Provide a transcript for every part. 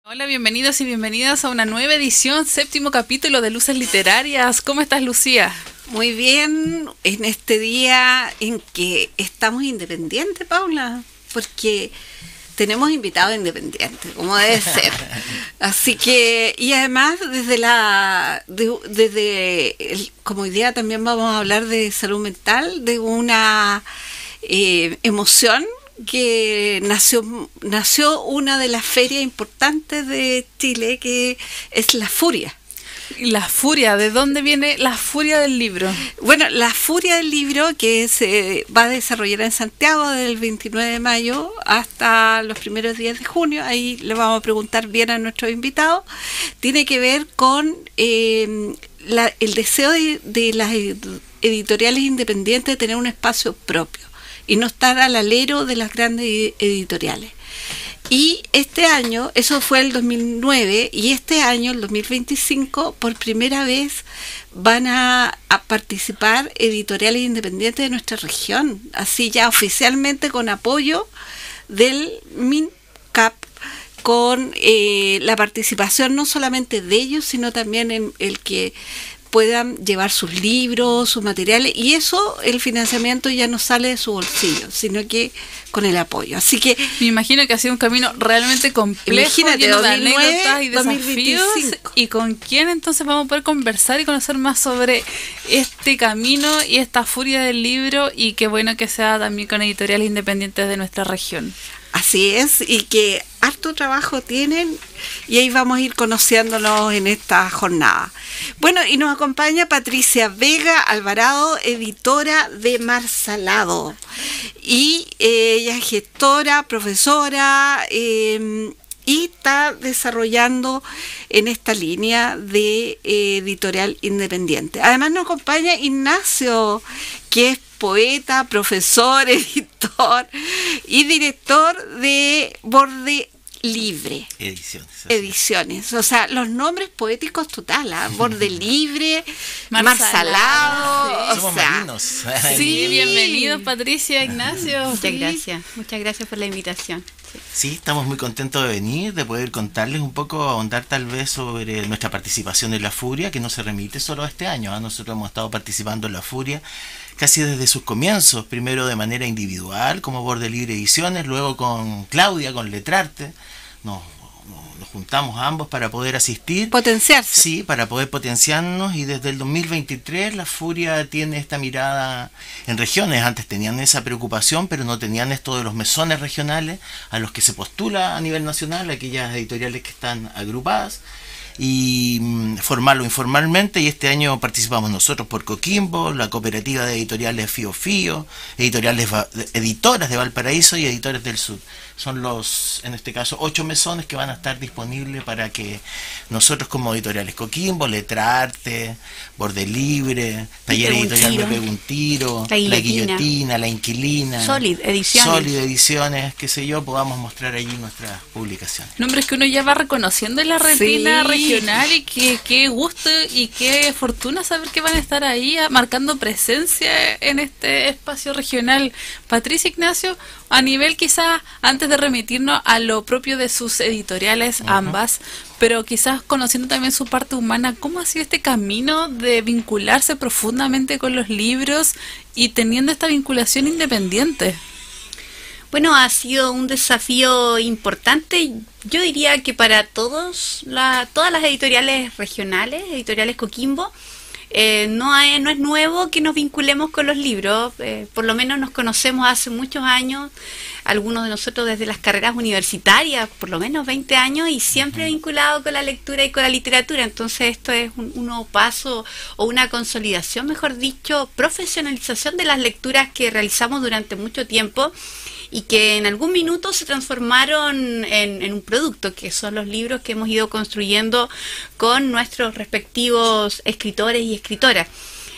Hola, bienvenidos y bienvenidas a una nueva edición, séptimo capítulo de Luces Literarias. ¿Cómo estás, Lucía? Muy bien, en este día en que estamos independientes, Paula, porque tenemos invitados independientes, como debe ser. Así que, y además como hoy día también vamos a hablar de salud mental, de una emoción que nació una de las ferias importantes de Chile, que es la Furia. La Furia, ¿de dónde viene la Furia del libro? Bueno, la Furia del libro, que se va a desarrollar en Santiago del 29 de mayo hasta los primeros días de junio, ahí le vamos a preguntar bien a nuestros invitados, tiene que ver con el deseo de las editoriales independientes de tener un espacio propio y no estar al alero de las grandes editoriales. Y este año, eso fue el 2009, y este año, el 2025, por primera vez van a participar editoriales independientes de nuestra región, así ya oficialmente con apoyo del MINCAP, con la participación no solamente de ellos, sino también en el que puedan llevar sus libros, sus materiales, y eso, el financiamiento ya no sale de su bolsillo, sino que con el apoyo. Así que me imagino que ha sido un camino realmente complejo, lleno de anécdotas y desafíos. 2025. ¿Y con quién entonces vamos a poder conversar y conocer más sobre este camino y esta furia del libro? Y qué bueno que sea también con editoriales independientes de nuestra región. Así es, y que harto trabajo tienen, y ahí vamos a ir conociéndonos en esta jornada. Bueno, y nos acompaña Patricia Vega Alvarado, editora de Marsalado, y ella es gestora, profesora, y está desarrollando en esta línea de editorial independiente. Además nos acompaña Ignacio, que es poeta, profesor, editor y director de Borde Libre. Ediciones. O sea, los nombres poéticos total, ¿eh? Borde Libre, Marsalado. Sí. Somos marinos. Sí, bienvenidos Patricia, Ignacio. Muchas gracias por la invitación. Sí, estamos muy contentos de venir, de poder contarles un poco, ahondar tal vez sobre nuestra participación en la Furia, que no se remite solo a este año, ¿eh? Nosotros hemos estado participando en la Furia casi desde sus comienzos, primero de manera individual, como Borde Libre Ediciones, luego con Claudia, con Letrarte, nos juntamos a ambos para poder asistir. Potenciarse. Sí, para poder potenciarnos, y desde el 2023 la Furia tiene esta mirada en regiones. Antes tenían esa preocupación, pero no tenían esto de los mesones regionales a los que se postula a nivel nacional, aquellas editoriales que están agrupadas, y formal o informalmente, y este año participamos nosotros por Coquimbo, la cooperativa de editoriales Fío Fío, editoras de Valparaíso y editores del Sur. Son los, en este caso, 8 mesones que van a estar disponibles para que nosotros como editoriales Coquimbo, Letrarte, Borde Libre, Taller Editorial Me Pego un Tiro, La Guillotina, La Inquilina, Solid Ediciones, qué sé yo, podamos mostrar allí nuestras publicaciones. Nombres que uno ya va reconociendo en la retina regional, y qué gusto y qué fortuna saber que van a estar ahí marcando presencia en este espacio regional. Patricia, Ignacio, a nivel quizás, antes de remitirnos a lo propio de sus editoriales, ambas, pero quizás conociendo también su parte humana, ¿cómo ha sido este camino de vincularse profundamente con los libros y teniendo esta vinculación independiente? Bueno, ha sido un desafío importante, yo diría que para todas las editoriales regionales, editoriales Coquimbo. No es nuevo que nos vinculemos con los libros, por lo menos nos conocemos hace muchos años, algunos de nosotros desde las carreras universitarias, por lo menos 20 años, y siempre vinculado con la lectura y con la literatura. Entonces esto es un nuevo paso, o una consolidación, mejor dicho, profesionalización de las lecturas que realizamos durante mucho tiempo, y que en algún minuto se transformaron en un producto, que son los libros que hemos ido construyendo con nuestros respectivos escritores y escritoras.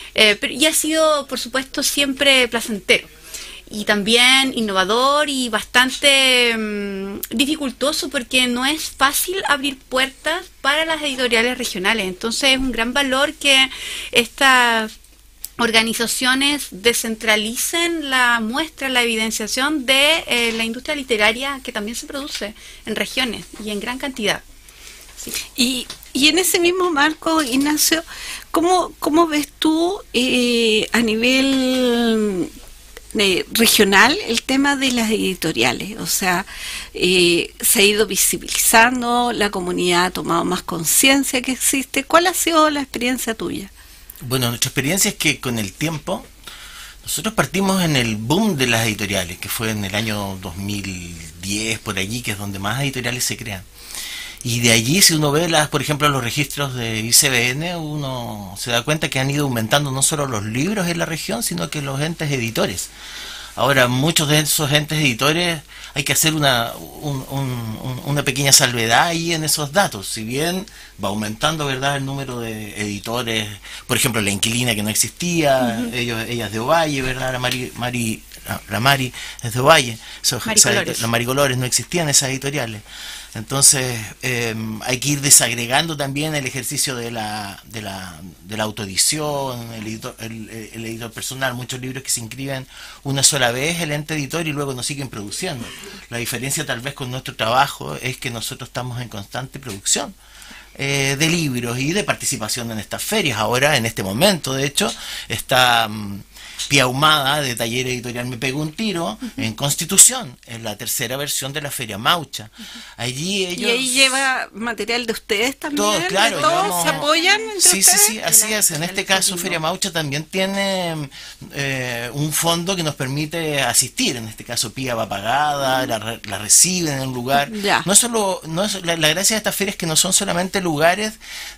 Y ha sido, por supuesto, siempre placentero, y también innovador y bastante dificultoso, porque no es fácil abrir puertas para las editoriales regionales. Entonces es un gran valor que estas organizaciones descentralicen la muestra, la evidenciación de la industria literaria, que también se produce en regiones y en gran cantidad. Sí. Y en ese mismo marco, Ignacio, ¿cómo ves tú a nivel regional el tema de las editoriales? O sea, se ha ido visibilizando, la comunidad ha tomado más conciencia que existe. ¿Cuál ha sido la experiencia tuya? Bueno, nuestra experiencia es que con el tiempo, nosotros partimos en el boom de las editoriales, que fue en el año 2010, por allí, que es donde más editoriales se crean. Y de allí, si uno ve, por ejemplo, los registros de ICBN, uno se da cuenta que han ido aumentando no solo los libros en la región, sino que los entes editores. Ahora, muchos de esos entes editores, hay que hacer una pequeña salvedad ahí en esos datos. Si bien va aumentando, ¿verdad?, el número de editores, por ejemplo, La Inquilina, que no existía, ella es de Ovalle, ¿verdad?, la Mari es de Ovalle, la Maricolores, no existían esas editoriales. Entonces hay que ir desagregando también el ejercicio de la autoedición, el editor personal, muchos libros que se inscriben una sola vez el ente editor y luego nos siguen produciendo. La diferencia tal vez con nuestro trabajo es que nosotros estamos en constante producción de libros y de participación en estas ferias. Ahora, en este momento, de hecho, está Pía Ahumada, de Taller Editorial Me Pego un Tiro, en Constitución, en la tercera versión de la Feria Maucha. Allí ellos... ¿Y ahí lleva material de ustedes también? Todos, claro. ¿Todos se apoyan entre sí, ustedes? Sí, así es. En este caso, Feria Maucha también tiene un fondo que nos permite asistir. En este caso, Pía va pagada, la reciben en un lugar. Ya. La gracia de estas ferias es que no son solamente lugares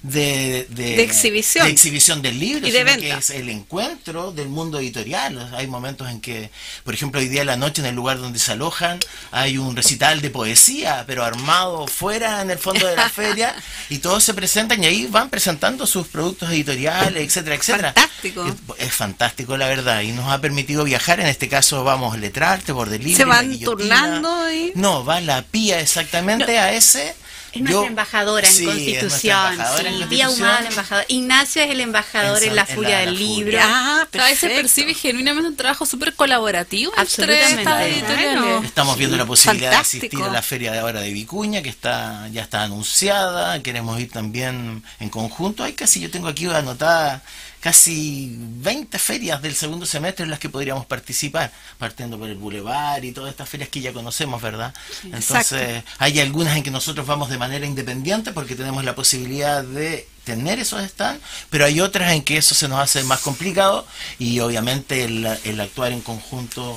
de exhibición del libro, y de sino venta, que es el encuentro del mundo editorial. Hay momentos en que, por ejemplo, hoy día en la noche, en el lugar donde se alojan, hay un recital de poesía, pero armado fuera en el fondo de la feria, y todos se presentan y ahí van presentando sus productos editoriales, etcétera, etcétera. Fantástico. Es fantástico, la verdad, y nos ha permitido viajar. En este caso vamos Letrarte, Borde Libre, ¿se van turnando? No, va la Pía exactamente a ese... Es nuestra embajadora en Constitución. Pía Ahumada, la embajadora. Ignacio es el embajador en la Furia del Libro. Ah, pero se percibe genuinamente un trabajo súper colaborativo. Absolutamente. Bueno. Estamos viendo la posibilidad de asistir a la feria de ahora de Vicuña, que ya está anunciada. Queremos ir también en conjunto. Yo tengo aquí anotada casi 20 ferias del segundo semestre en las que podríamos participar, partiendo por el Boulevard y todas estas ferias que ya conocemos, ¿verdad? Entonces, hay algunas en que nosotros vamos de manera independiente porque tenemos la posibilidad de tener esos stands, pero hay otras en que eso se nos hace más complicado y obviamente el actuar en conjunto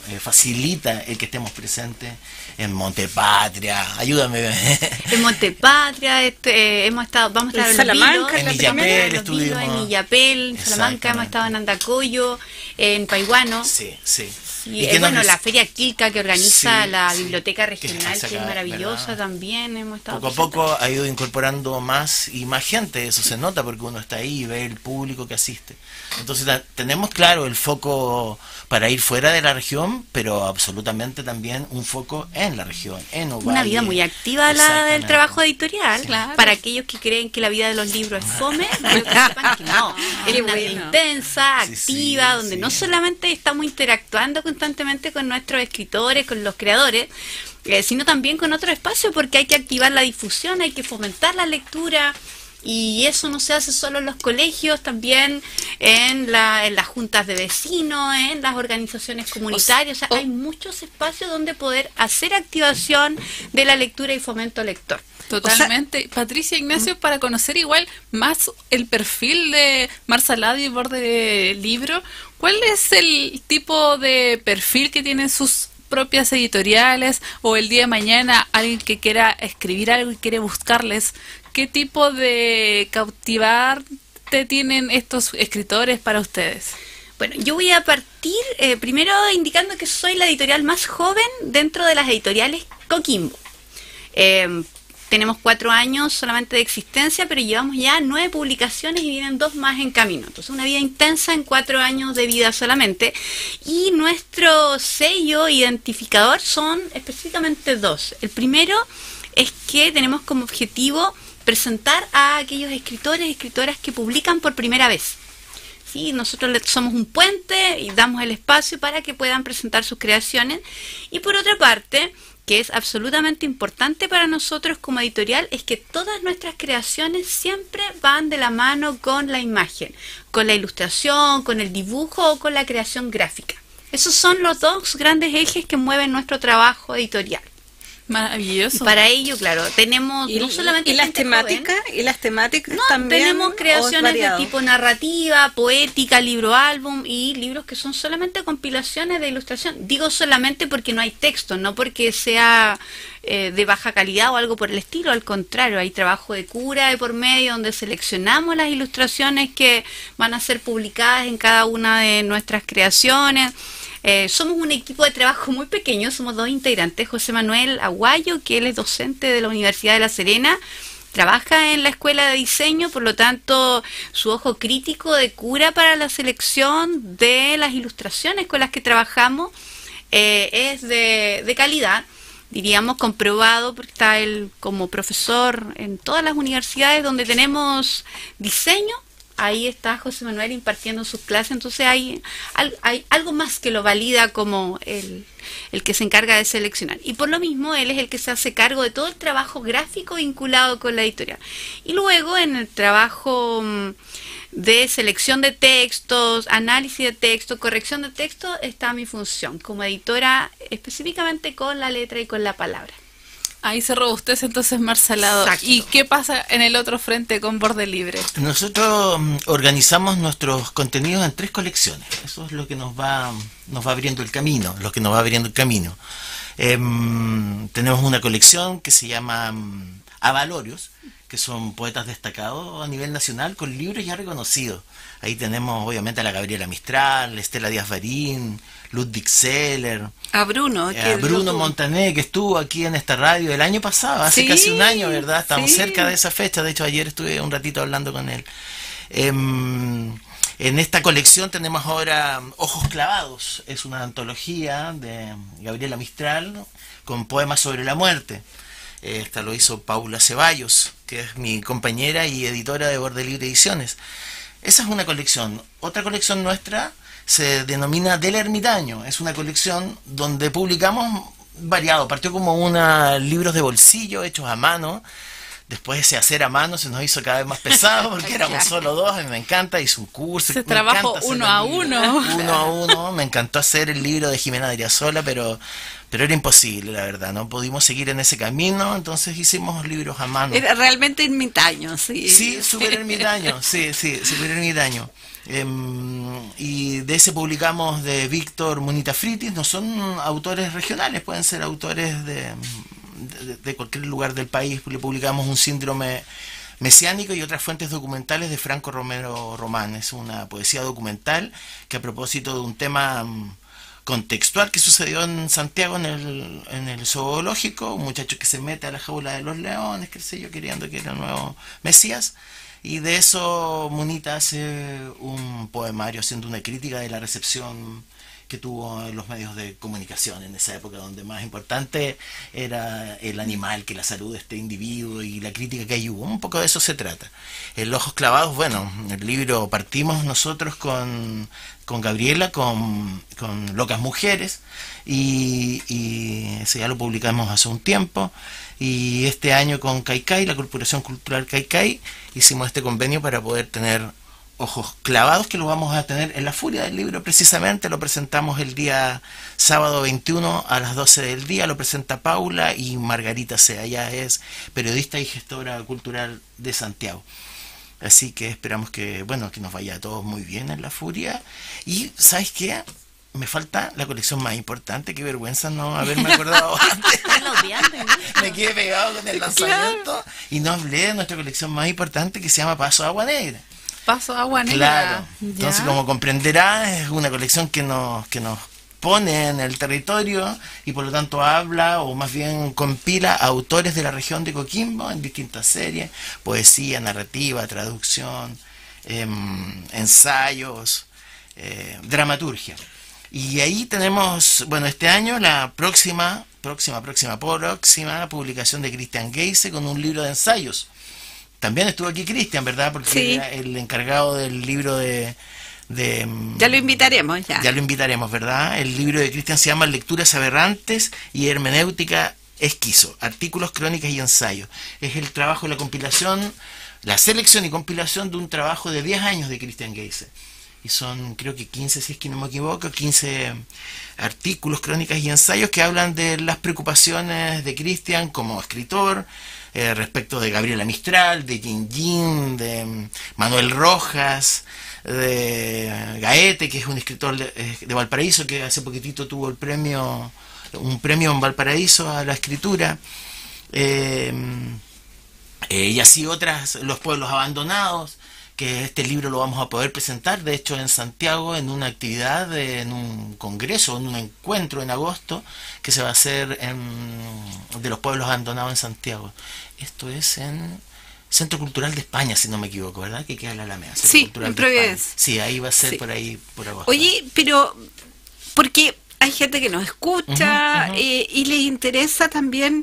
facilita el que estemos presentes en Montepatria. Ayúdame. En Montepatria, vamos a estar en Salamanca, en Illapel estuvimos. En Illapel, en Salamanca, hemos estado en Andacollo, en Paihuano. Sí. Y la Feria Quilca que organiza la Biblioteca Regional, que es maravillosa, ¿verdad? También hemos estado poco a poco ha ido incorporando más y más gente, eso se nota porque uno está ahí y ve el público que asiste. Entonces tenemos claro el foco para ir fuera de la región, pero absolutamente también un foco en la región, en Ovalle. Una vida muy activa la del trabajo editorial, claro. Para aquellos que creen que la vida de los libros es fome, pero que sepan que no, es una vida intensa, activa, donde no solamente estamos interactuando constantemente con nuestros escritores, con los creadores, sino también con otro espacio, porque hay que activar la difusión, hay que fomentar la lectura. Y eso no se hace solo en los colegios, también en las juntas de vecinos, en las organizaciones comunitarias. Hay muchos espacios donde poder hacer activación de la lectura y fomento lector. Totalmente. Patricia, Ignacio, para conocer igual más el perfil de Marsaladi y Borde Libro, ¿cuál es el tipo de perfil que tienen sus propias editoriales, o el día de mañana alguien que quiera escribir algo y quiere buscarles? ¿Qué tipo de cautivarte tienen estos escritores para ustedes? Bueno, yo voy a partir primero indicando que soy la editorial más joven dentro de las editoriales Coquimbo. Tenemos 4 años solamente de existencia, pero llevamos ya 9 publicaciones y vienen 2 más en camino. Entonces, una vida intensa en 4 años de vida solamente. Y nuestro sello identificador son específicamente 2. El primero es que tenemos como objetivo presentar a aquellos escritores y escritoras que publican por primera vez. ¿Sí? Nosotros somos un puente y damos el espacio para que puedan presentar sus creaciones. Y por otra parte, que es absolutamente importante para nosotros como editorial, es que todas nuestras creaciones siempre van de la mano con la imagen, con la ilustración, con el dibujo o con la creación gráfica. Esos son los dos grandes ejes que mueven nuestro trabajo editorial. Maravilloso. Y para ello, claro, tenemos Y, no solamente y las gente temáticas joven, y las temáticas no, también, tenemos ¿o es creaciones de variado? tipo narrativa, poética, libro álbum y libros que son solamente compilaciones de ilustración. Digo solamente porque no hay texto, no porque sea de baja calidad o algo por el estilo, al contrario, hay trabajo de cura de por medio donde seleccionamos las ilustraciones que van a ser publicadas en cada una de nuestras creaciones. Somos un equipo de trabajo muy pequeño, somos 2 integrantes, José Manuel Aguayo, que él es docente de la Universidad de La Serena, trabaja en la escuela de diseño, por lo tanto su ojo crítico de cura para la selección de las ilustraciones con las que trabajamos es de calidad, diríamos comprobado, porque está él como profesor en todas las universidades donde tenemos diseño. Ahí está José Manuel impartiendo sus clases, entonces hay algo más que lo valida como el que se encarga de seleccionar. Y por lo mismo, él es el que se hace cargo de todo el trabajo gráfico vinculado con la editorial. Y luego en el trabajo de selección de textos, análisis de texto, corrección de texto, está mi función como editora específicamente con la letra y con la palabra. Ahí se robustece entonces Marcelado. Exacto. ¿Y qué pasa en el otro frente con Borde Libre? Nosotros organizamos nuestros contenidos en 3 colecciones. Eso es lo que nos va abriendo el camino, tenemos una colección que se llama Avalorios, que son poetas destacados a nivel nacional con libros ya reconocidos. Ahí tenemos obviamente a la Gabriela Mistral, Estela Díaz Barín, Ludwig Seller, A Bruno, a Bruno Montané, que estuvo aquí en esta radio el año pasado, hace Sí, casi un año, ¿verdad? Estamos sí. cerca de esa fecha, de hecho ayer estuve un ratito hablando con él. En esta colección tenemos ahora Ojos Clavados, es una antología de Gabriela Mistral con poemas sobre la muerte. Esta lo hizo Paula Ceballos, que es mi compañera y editora de Borde Libre Ediciones. Esa es una colección. Otra colección nuestra se denomina Del Ermitaño. Es una colección donde publicamos variado. Partió como libros de bolsillo hechos a mano. Después ese hacer a mano se nos hizo cada vez más pesado porque éramos solo 2. A mí me encanta, hice un curso. Se trabajó uno a uno. Uno a uno. Me encantó hacer el libro de Jimena Adriasola, pero era imposible, la verdad. No pudimos seguir en ese camino, entonces hicimos libros a mano. Era realmente ermitaño, sí. Sí, súper ermitaño, sí, súper ermitaño. Y de ese publicamos de Víctor Munita Fritis. No son autores regionales, pueden ser autores de cualquier lugar del país. Le publicamos Un síndrome mesiánico y otras fuentes documentales de Franco Romero Román. Es una poesía documental que, a propósito de un tema contextual que sucedió en Santiago en el zoológico, un muchacho que se mete a la jaula de los leones, qué sé yo, queriendo que era el nuevo Mesías, y de eso Munita hace un poemario haciendo una crítica de la recepción que tuvo en los medios de comunicación en esa época, donde más importante era el animal que la salud de este individuo y la crítica que ahí hubo. Un poco de eso se trata. El Ojos Clavados, bueno, el libro partimos nosotros con Gabriela, con Locas Mujeres, y ese ya lo publicamos hace un tiempo, y este año con Caicai, la Corporación Cultural Caicai, hicimos este convenio para poder tener Ojos Clavados, que lo vamos a tener en la Furia del Libro precisamente. Lo presentamos el día sábado 21 a las 12 del día, lo presenta Paula y Margarita Sea, ella es periodista y gestora cultural de Santiago. Así que esperamos que nos vaya a todos muy bien en la Furia. Y ¿sabes qué? Me falta la colección más importante, qué vergüenza no haberme acordado antes. Me quedé pegado con el lanzamiento y no hablé de nuestra colección más importante, que se llama Paso Agua Negra. Paso Agua Negra. Claro. Entonces, como comprenderá, es una colección que nos pone en el territorio y por lo tanto habla, o más bien compila, a autores de la región de Coquimbo en distintas series: poesía, narrativa, traducción, ensayos, dramaturgia. Y ahí tenemos, este año la próxima publicación de Cristian Geise con un libro de ensayos. También estuvo aquí Cristian, ¿verdad? Porque sí, era el encargado del libro de ya lo invitaremos, ya lo invitaremos, ¿verdad? El libro de Cristian se llama Lecturas Aberrantes y Hermenéutica Esquizo, artículos, crónicas y ensayos. Es el trabajo, la compilación, la selección y compilación de un trabajo de 10 años de Christian Geise. Y son, creo que 15, si es que no me equivoco, 15 artículos, crónicas y ensayos que hablan de las preocupaciones de Christian como escritor, respecto de Gabriela Mistral, de Gin, de Manuel Rojas, de Gaete, que es un escritor de Valparaíso, que hace poquitito tuvo un premio en Valparaíso a la escritura, y así otras, Los pueblos abandonados, que este libro lo vamos a poder presentar, de hecho, en Santiago, en una actividad, en un congreso, en un encuentro en agosto, que se va a hacer de los pueblos abandonados en Santiago. Esto es en Centro Cultural de España, si no me equivoco, ¿verdad? Que queda en la Alameda. Sí, en Providencia. Sí, ahí va a ser, sí, por ahí, por agosto. Oye, pero, porque hay gente que nos escucha, y les interesa también...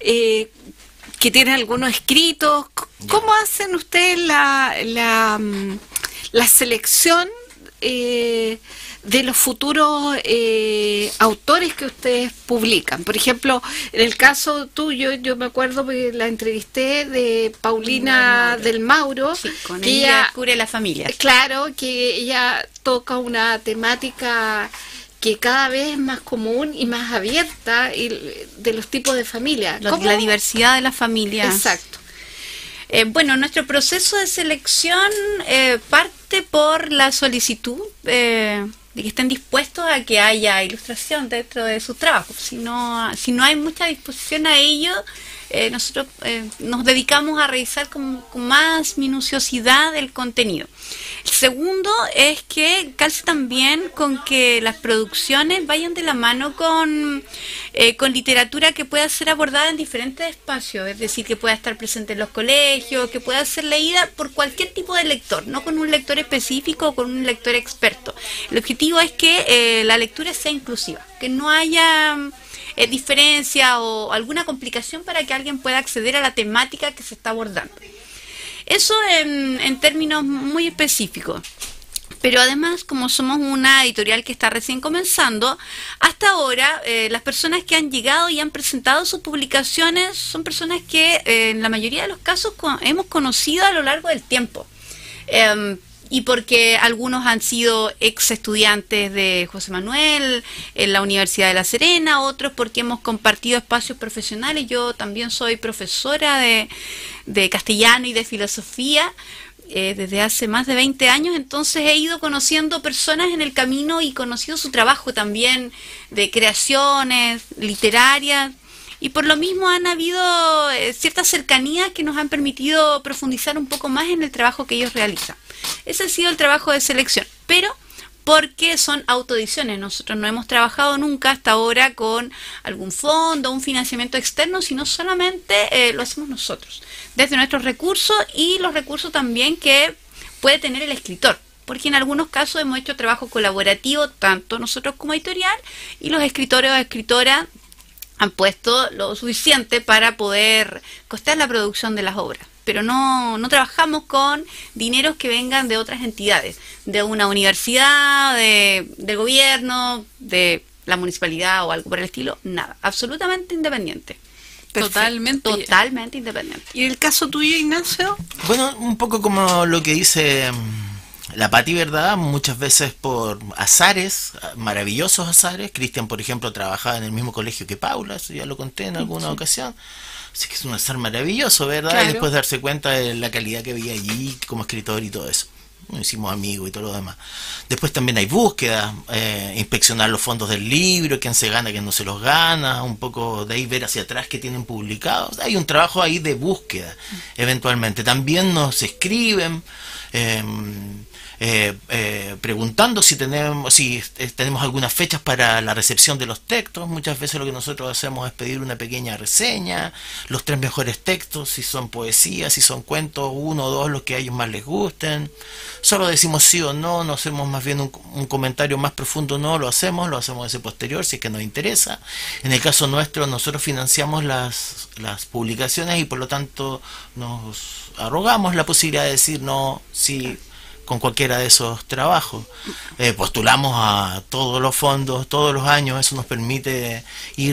que tienen algunos escritos. ¿Cómo hacen ustedes la selección de los futuros autores que ustedes publican? Por ejemplo, en el caso tuyo, yo me acuerdo que la entrevisté de Paulina del Mauro. Sí, con ella cubre la familia. Claro, que ella toca una temática que cada vez es más común y más abierta, y de los tipos de familia. La diversidad de las familias. Exacto. Bueno, nuestro proceso de selección parte por la solicitud de que estén dispuestos a que haya ilustración dentro de sus trabajos. Si no hay mucha disposición a ello, nosotros nos dedicamos a revisar con más minuciosidad el contenido. El segundo es que calce también con que las producciones vayan de la mano con literatura que pueda ser abordada en diferentes espacios, es decir, que pueda estar presente en los colegios, que pueda ser leída por cualquier tipo de lector, no con un lector específico o con un lector experto. El objetivo es que la lectura sea inclusiva, que no haya diferencia o alguna complicación para que alguien pueda acceder a la temática que se está abordando. Eso en términos muy específicos. Pero además, como somos una editorial que está recién comenzando, hasta ahora las personas que han llegado y han presentado sus publicaciones son personas que en la mayoría de los casos hemos conocido a lo largo del tiempo. Y porque algunos han sido ex estudiantes de José Manuel en la Universidad de La Serena, otros porque hemos compartido espacios profesionales. Yo también soy profesora de castellano y de filosofía desde hace más de 20 años, entonces he ido conociendo personas en el camino y conocido su trabajo también de creaciones literarias. Y por lo mismo han habido ciertas cercanías que nos han permitido profundizar un poco más en el trabajo que ellos realizan. Ese ha sido el trabajo de selección, pero porque son autoediciones. Nosotros no hemos trabajado nunca hasta ahora con algún fondo, un financiamiento externo, sino solamente lo hacemos nosotros, desde nuestros recursos y los recursos también que puede tener el escritor. Porque en algunos casos hemos hecho trabajo colaborativo, tanto nosotros como editorial, y los escritores o escritoras han puesto lo suficiente para poder costear la producción de las obras. Pero no trabajamos con dineros que vengan de otras entidades, de una universidad, del gobierno, de la municipalidad o algo por el estilo, nada, absolutamente independiente. Totalmente Independiente. ¿Y en el caso tuyo, Ignacio? Bueno, un poco como lo que dice la Pati, ¿verdad? Muchas veces por azares, maravillosos azares. Cristian, por ejemplo, trabajaba en el mismo colegio que Paula, eso ya lo conté en alguna ocasión. Así que es un azar maravilloso, ¿verdad? Claro. Y después darse cuenta de la calidad que había allí como escritor y todo eso. Nos hicimos amigos y todo lo demás. Después también hay búsquedas, inspeccionar los fondos del libro, quién se gana, quién no se los gana, un poco de ahí ver hacia atrás qué tienen publicados. Hay un trabajo ahí de búsqueda, eventualmente. También nos escriben preguntando si tenemos algunas fechas para la recepción de los textos. Muchas veces lo que nosotros hacemos es pedir una pequeña reseña, los 3 mejores textos, si son poesías, si son cuentos, 1 o 2 los que a ellos más les gusten. Solo decimos sí o no, no hacemos más bien un comentario más profundo, no lo hacemos ese posterior si es que nos interesa. En el caso nuestro, nosotros financiamos las publicaciones y por lo tanto nos arrogamos la posibilidad de decir no, sí, con cualquiera de esos trabajos. Postulamos a todos los fondos, todos los años, eso nos permite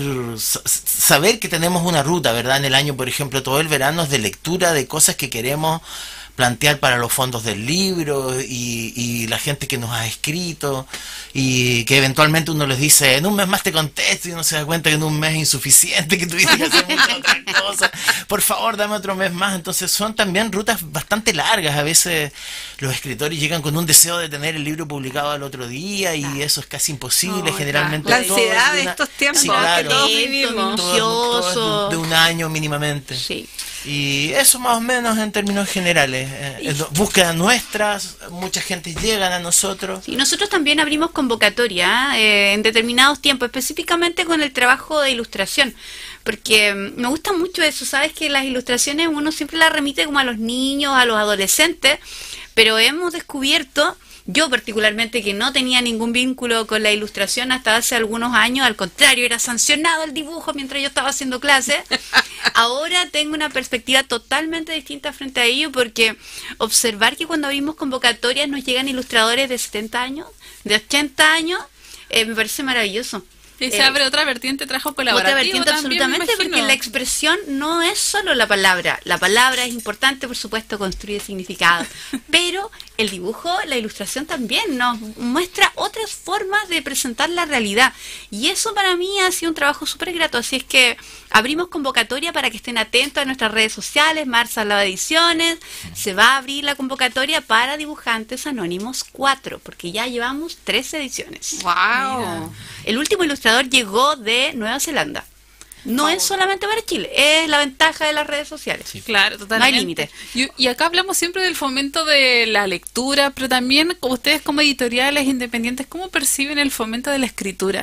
saber que tenemos una ruta, ¿verdad? En el año, por ejemplo, todo el verano es de lectura de cosas que queremos plantear para los fondos del libro y la gente que nos ha escrito y que eventualmente uno les dice en un mes más te contesto y uno se da cuenta que en un mes es insuficiente, que tuviste que hacer muchas otras cosas, por favor dame otro mes más. Entonces son también rutas bastante largas. A veces los escritores llegan con un deseo de tener el libro publicado al otro día y eso es casi imposible. Generalmente la ansiedad de estos tiempos, sí, claro, que todos vivimos, todo de un año mínimamente. Sí. Y eso más o menos en términos generales. Búsquedas nuestras, mucha gente llegan a nosotros. Sí, nosotros también abrimos convocatoria en determinados tiempos, específicamente con el trabajo de ilustración, porque me gusta mucho eso. Sabes que las ilustraciones uno siempre las remite como a los niños, a los adolescentes, pero hemos descubierto, yo particularmente, que no tenía ningún vínculo con la ilustración hasta hace algunos años, al contrario, era sancionado el dibujo mientras yo estaba haciendo clases. Ahora tengo una perspectiva totalmente distinta frente a ello, porque observar que cuando abrimos convocatorias nos llegan ilustradores de 70 años, de 80 años, me parece maravilloso. Y se abre otra vertiente, trabajo colaborativo. Otra vertiente también, absolutamente, porque la expresión no es solo la palabra. La palabra es importante, por supuesto, construye significado. Pero el dibujo, la ilustración también nos muestra otras formas de presentar la realidad. Y eso para mí ha sido un trabajo súper grato. Así es que abrimos convocatoria para que estén atentos a nuestras redes sociales. Marza Lava Ediciones. Se va a abrir la convocatoria para Dibujantes Anónimos 4, porque ya llevamos 13 ediciones. ¡Wow! El último ilustrador llegó de Nueva Zelanda. No es solamente para Chile, es la ventaja de las redes sociales. Sí. Claro, totalmente. No hay límite. Y acá hablamos siempre del fomento de la lectura, pero también ustedes como editoriales independientes, ¿cómo perciben el fomento de la escritura?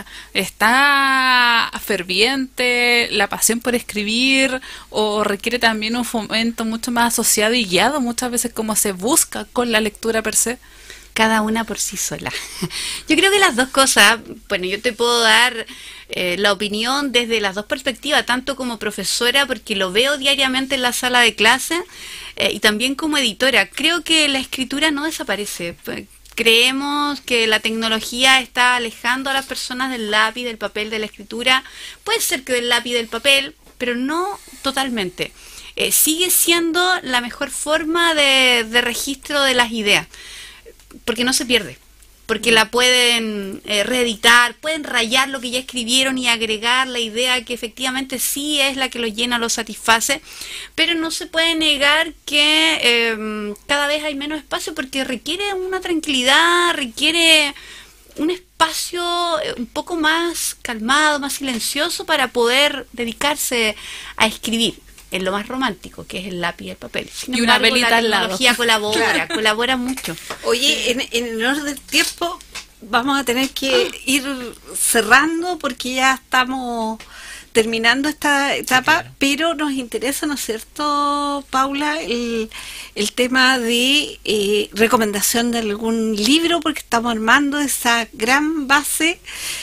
¿Está ferviente la pasión por escribir o requiere también un fomento mucho más asociado y guiado muchas veces como se busca con la lectura per se? Cada una por sí sola. Yo creo que las dos cosas, bueno, yo te puedo dar la opinión desde las dos perspectivas, tanto como profesora, porque lo veo diariamente en la sala de clase, y también como editora. Creo que la escritura no desaparece. Creemos que la tecnología está alejando a las personas del lápiz, del papel, de la escritura. Puede ser que del lápiz, del papel, pero no totalmente. Sigue siendo la mejor forma de registro de las ideas, porque no se pierde, porque la pueden reeditar, pueden rayar lo que ya escribieron y agregar la idea que efectivamente sí es la que los llena, los satisface, pero no se puede negar que cada vez hay menos espacio, porque requiere una tranquilidad, requiere un espacio un poco más calmado, más silencioso para poder dedicarse a escribir. En lo más romántico, que es el lápiz y el papel. Sin y una embargo, velita al lado. La tecnología colabora mucho. Oye, en el orden del tiempo vamos a tener que ir cerrando porque ya estamos terminando esta etapa, claro. Pero nos interesa, ¿no es cierto, Paula, el tema de recomendación de algún libro, porque estamos armando esa gran base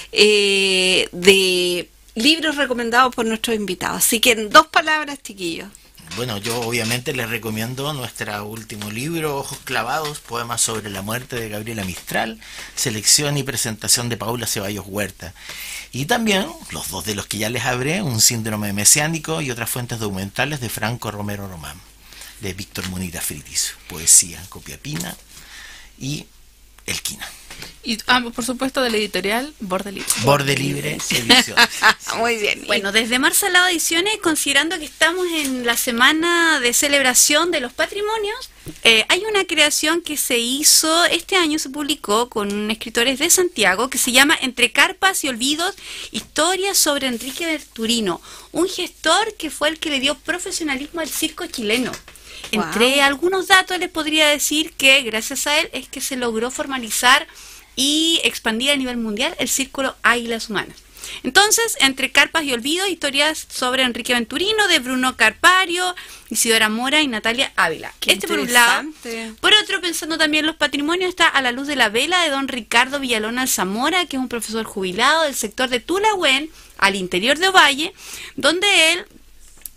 de libros recomendados por nuestros invitados. Así que en 2 palabras, chiquillos. Bueno, yo obviamente les recomiendo nuestro último libro, Ojos Clavados, poemas sobre la muerte, de Gabriela Mistral, selección y presentación de Paula Ceballos Huerta. Y también los 2 de los que ya les hablé, Un síndrome mesiánico y otras fuentes documentales, de Franco Romero Román, de Víctor Munira Fritis, poesía, Copiapina y Elquina. Y por supuesto de la editorial Borde Libre. Borde Libre Ediciones. Muy bien. Bueno, desde Marza Lava Ediciones, considerando que estamos en la semana de celebración de los patrimonios, hay una creación que se hizo, este año se publicó con escritores de Santiago, que se llama Entre Carpas y Olvidos, historias sobre Enrique Venturino, un gestor que fue el que le dio profesionalismo al circo chileno. Entre algunos datos les podría decir que gracias a él es que se logró formalizar y expandir a nivel mundial el círculo Águilas Humanas. Entonces, Entre Carpas y Olvidos, historias sobre Enrique Venturino, de Bruno Carpario, Isidora Mora y Natalia Ávila. Qué por un lado. interesante. Por otro, pensando también en los patrimonios, está A la luz de la vela, de don Ricardo Villalona Alzamora, que es un profesor jubilado del sector de Tulahuén, al interior de Ovalle, donde él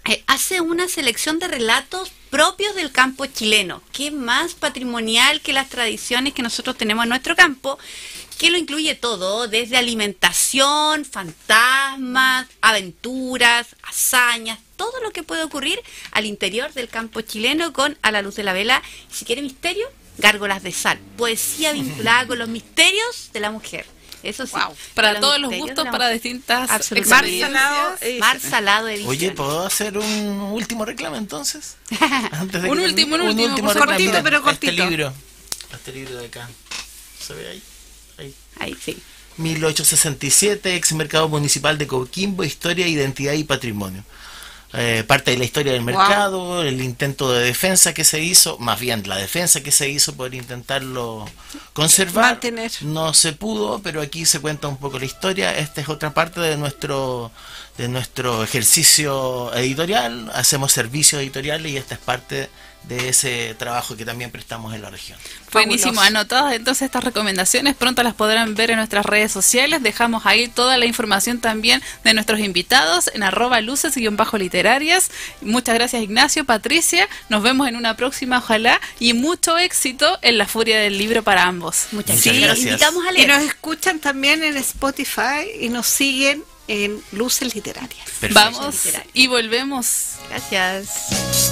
hace una selección de relatos propios del campo chileno, que es más patrimonial que las tradiciones que nosotros tenemos en nuestro campo, que lo incluye todo, desde alimentación, fantasmas, aventuras, hazañas, todo lo que puede ocurrir al interior del campo chileno con A la luz de la vela. Y si quiere misterio, Gárgolas de sal, poesía vinculada con los misterios de la mujer. Eso sí, Wow. Para todos los gustos, para distintas experiencias. Mar Salado de Oye, ¿puedo hacer un último reclamo entonces? Antes de Un que último reclamo. cortito, pero cortito. Este libro de acá. ¿Se ve ahí? Ahí sí. 1867, ex mercado municipal de Coquimbo, historia, identidad y patrimonio. Parte de la historia del mercado, el intento de defensa que se hizo, más bien la defensa que se hizo por intentarlo conservar, mantener. No se pudo, pero aquí se cuenta un poco la historia. Esta es otra parte de nuestro ejercicio editorial. Hacemos servicios editoriales y esta es parte de ese trabajo que también prestamos en la región. Buenísimo, Fabuloso. anotadas entonces estas recomendaciones, pronto las podrán ver en nuestras redes sociales, dejamos ahí toda la información también de nuestros invitados en @luces_literarias. Muchas gracias Ignacio, Patricia, nos vemos en una próxima ojalá y mucho éxito en la furia del libro para ambos. Muchas Sí, gracias. gracias. Invitamos a Y leer. nos escuchan también en Spotify y nos siguen en Luces Literarias. Perfecto. Vamos y volvemos. Gracias.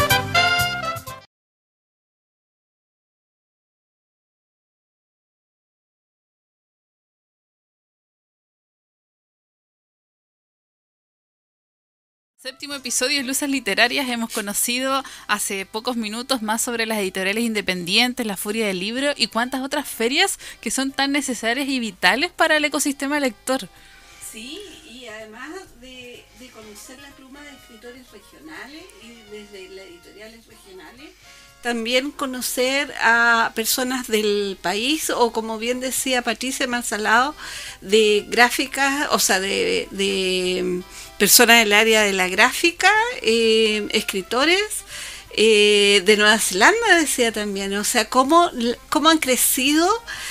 Séptimo episodio de Luces Literarias. Hemos conocido hace pocos minutos más sobre las editoriales independientes, la furia del libro y cuántas otras ferias que son tan necesarias y vitales para el ecosistema lector. Sí, y además de conocer la pluma de escritores regionales y desde las editoriales regionales, también conocer a personas del país o, como bien decía Patricia Mansalado, de gráficas, o sea, de personas del área de la gráfica, escritores de Nueva Zelanda, decía también, o sea, cómo han crecido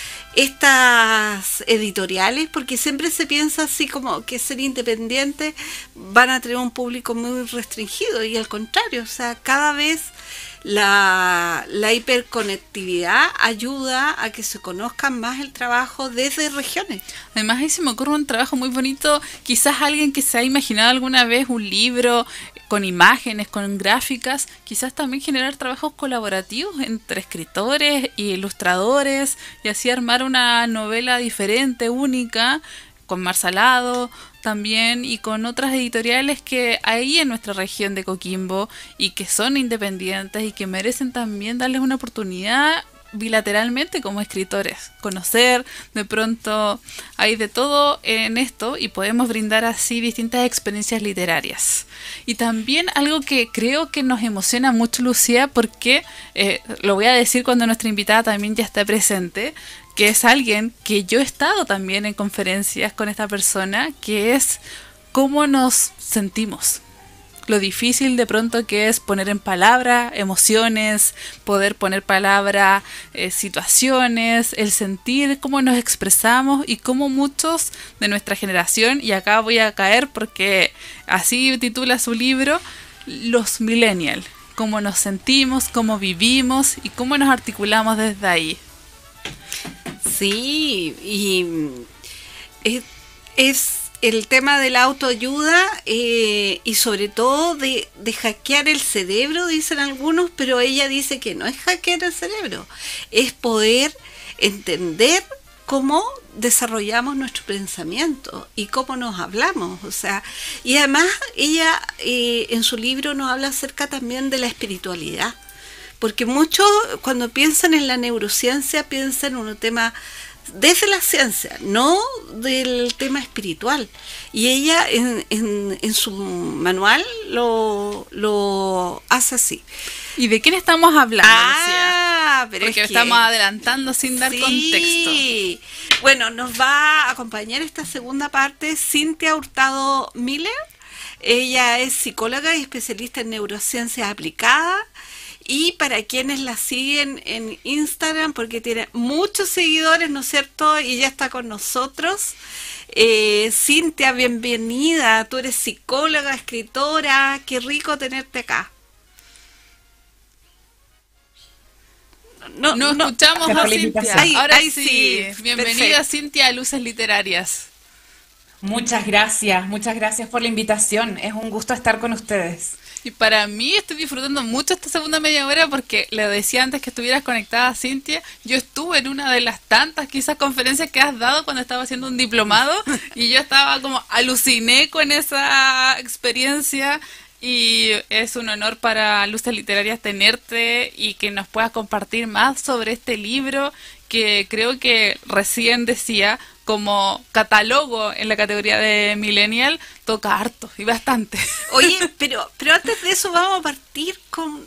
estas editoriales, porque siempre se piensa así como que ser independientes van a tener un público muy restringido y al contrario, o sea, cada vez la hiperconectividad ayuda a que se conozcan más el trabajo desde regiones. Además ahí se me ocurre un trabajo muy bonito, quizás alguien que se ha imaginado alguna vez un libro con imágenes, con gráficas, quizás también generar trabajos colaborativos entre escritores y ilustradores y así armar una novela diferente, única, con Mar Salado también y con otras editoriales que hay en nuestra región de Coquimbo y que son independientes y que merecen también darles una oportunidad bilateralmente como escritores, conocer, de pronto hay de todo en esto y podemos brindar así distintas experiencias literarias. Y también algo que creo que nos emociona mucho, Lucía, porque lo voy a decir cuando nuestra invitada también ya está presente, que es alguien que yo he estado también en conferencias con esta persona, que es cómo nos sentimos. Lo difícil de pronto que es poner en palabra emociones, poder poner palabra situaciones, el sentir, cómo nos expresamos y cómo muchos de nuestra generación, y acá voy a caer porque así titula su libro, los millennials, cómo nos sentimos, cómo vivimos y cómo nos articulamos desde ahí. Sí, y es el tema de la autoayuda y sobre todo de hackear el cerebro, dicen algunos, pero ella dice que no es hackear el cerebro, es poder entender cómo desarrollamos nuestro pensamiento y cómo nos hablamos, o sea, y además ella en su libro nos habla acerca también de la espiritualidad. Porque muchos cuando piensan en la neurociencia piensan en un tema desde la ciencia, no del tema espiritual. Y ella en su manual lo hace así. ¿Y de quién estamos hablando, Lucía? Pero porque es que estamos adelantando sin dar sí. contexto. Bueno, nos va a acompañar esta segunda parte Cintia Hurtado Miller. Ella es psicóloga y especialista en neurociencias aplicadas. y para quienes la siguen en Instagram, porque tiene muchos seguidores, ¿no es cierto? Y ya está con nosotros. Cintia, bienvenida. Tú eres psicóloga, escritora. Qué rico tenerte acá. No escuchamos a Cintia. Ahora sí. Bienvenida, perfecto. Cintia, a Luces Literarias. Muchas gracias por la invitación. Es un gusto estar con ustedes. Y para mí estoy disfrutando mucho esta segunda media hora porque le decía antes que estuvieras conectada, Cintia. Yo estuve en una de las tantas quizás conferencias que has dado cuando estaba haciendo un diplomado y yo estaba como aluciné con esa experiencia y es un honor para Luces Literarias tenerte y que nos puedas compartir más sobre este libro que creo que recién decía como catálogo en la categoría de Millennial, toca harto y bastante. Oye, pero antes de eso vamos a partir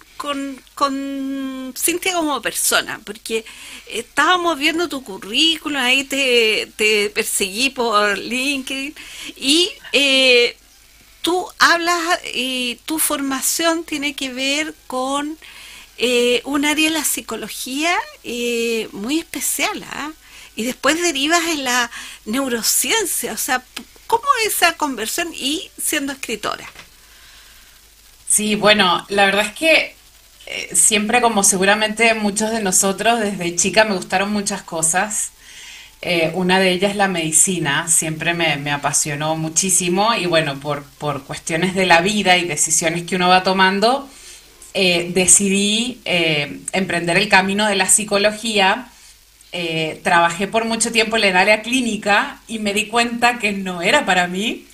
con Cintia como persona, porque estábamos viendo tu currículum, ahí te perseguí por LinkedIn, y tú hablas, y tu formación tiene que ver con un área de la psicología muy especial, ¿ah? Y después derivas en la neurociencia, o sea, ¿cómo esa conversión y siendo escritora? Sí, bueno, la verdad es que siempre, como seguramente muchos de nosotros, desde chica me gustaron muchas cosas. Una de ellas la medicina, siempre me apasionó muchísimo y bueno, por cuestiones de la vida y decisiones que uno va tomando, decidí emprender el camino de la psicología. Trabajé por mucho tiempo en el área clínica y me di cuenta que no era para mí.